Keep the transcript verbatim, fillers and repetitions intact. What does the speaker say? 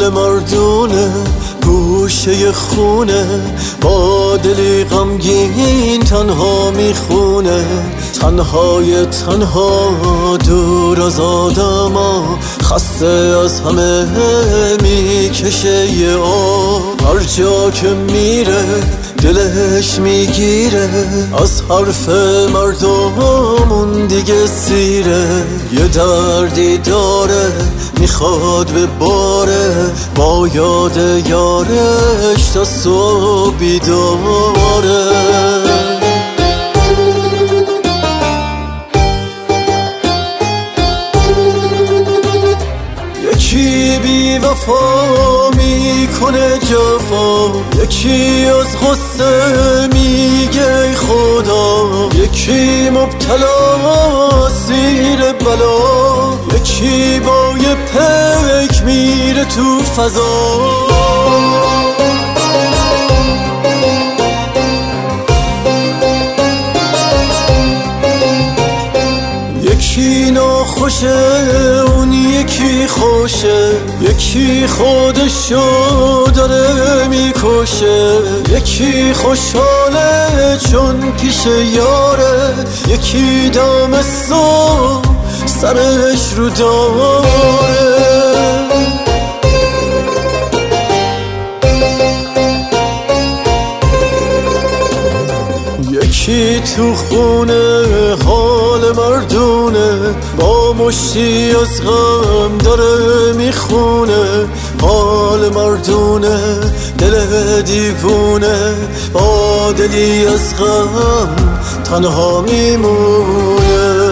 حال مردونه گوشه خونه با دلی غمگین تنها میخونه، تنهای تنها دور از آدما، خسته از همه میکشه یه آب. هر جا که میره دلش میگیره، از حرف مردمون دیگه سیره. یه دردی داره میخواد به باره، با یاد یارش تا صبح بیداره. یکی بی وفا میکنه جفا، یکی از غصه میگه ای خدا، یکی مبتلا زیر بلا، یکی با یه پیک میره تو فضا. یکی ناخوشه اون یکی خوشه، یکی خودشو داره میکشه، یکی خوشحاله چون پیش یاره، یکی دم صبح سرش رو داره. یکی تو خونه حال مردونه با مشتی از غم داره میخونه، حال مردونه دل دیوونه با دلی از غم تنها میمونه.